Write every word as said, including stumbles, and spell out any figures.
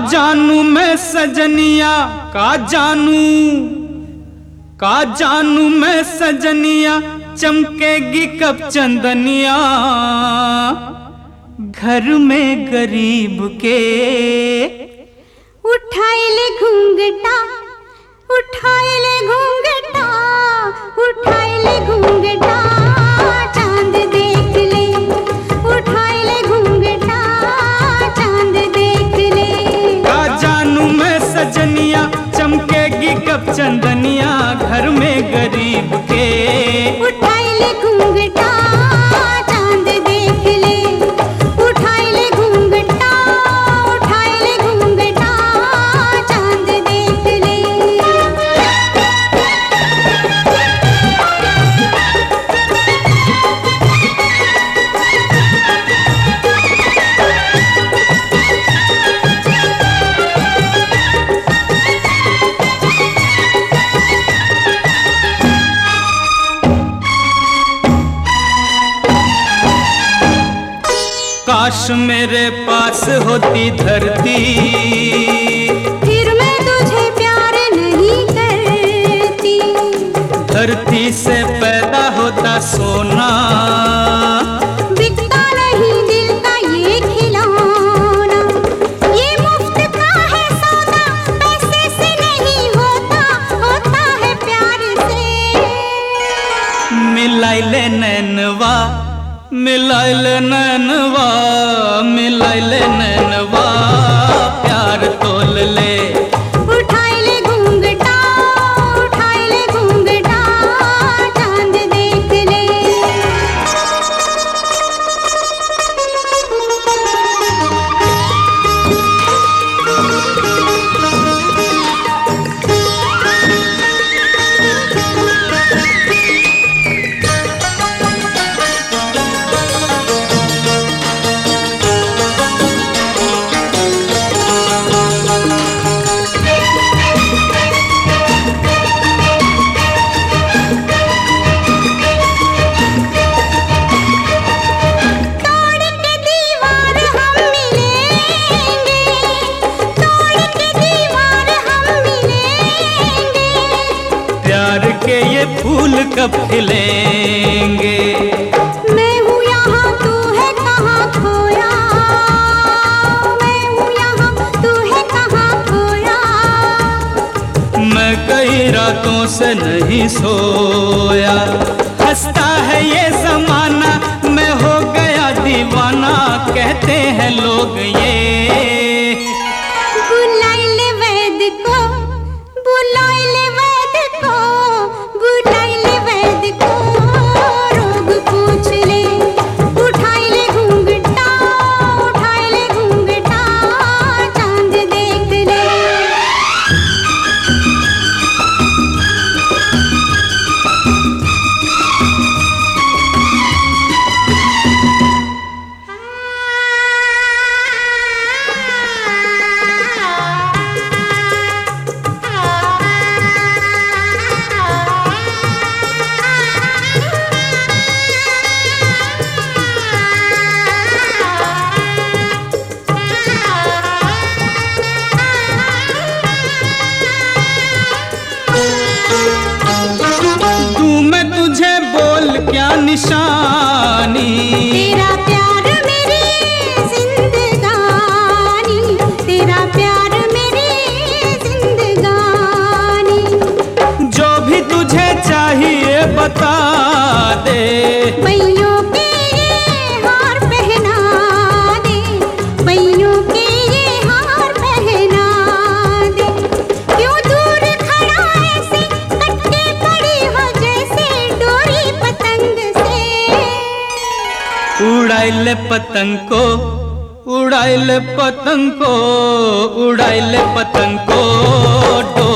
जानू मैं सजनिया का जानू का जानू मैं सजनिया चमकेगी कब चंदनिया घर में गरीब के। उठाए ले घूंघटा उठाए ले घूंघटा उठाए ले घूंघटा चांद देख ले। उठाए ले घूंघटा चांद देख ले। का जानू मैं सजनिया चमकेगी कब चंदनिया घर में गरीब के। उठाए ले घूंघटा चांद देख ले। उठाए ले घूंघटा उठाए ले घूंघटा चांद देख ले। काश मेरे पास होती धरती फिर मैं तुझे प्यार नहीं करती। धरती से पैदा होता सोना बिकता नहीं दिल का ये खिलौना। ये मुफ्त का है सौदा पैसे से नहीं होता होता है प्यार से। मिलाई ले नैनवा मिलाई ले नैनवा मिलाई ले नैनवा प्यार तोल ले। उठाए ले घूंघटा उठाए ले घूंघटा चांद देख ले। के ये फूल कब खिलेंगे। मैं हूँ यहाँ तू है कहाँ खोया। मैं हूँ यहाँ तू है कहाँ खोया। मैं कई रातों से नहीं सोया। हंसता है ये जमाना मैं हो गया दीवाना कहते हैं लोग ये। बुलाए ले वैद को बुलाए ले वैद को बुलाए ले वैद को रोग पूछ ले। उठाए ले घूंघटा उठाए ले घूंघटा चांद देख ले। क्या निशानी तेरा प्यार मेरी जिंदगानी। तेरा प्यार मेरी जिंदगानी। जो भी तुझे चाहिए बता दे। बैयों के ये हार पहना दे। बैयों के ये हार पहना दे। क्यों दूर खड़ा ऐसे कटके पड़ी हो जैसे डोरी पतंग से। उड़ाई ले पतंग को उड़ाई ले पतंग को उड़ाई ले पतंग को।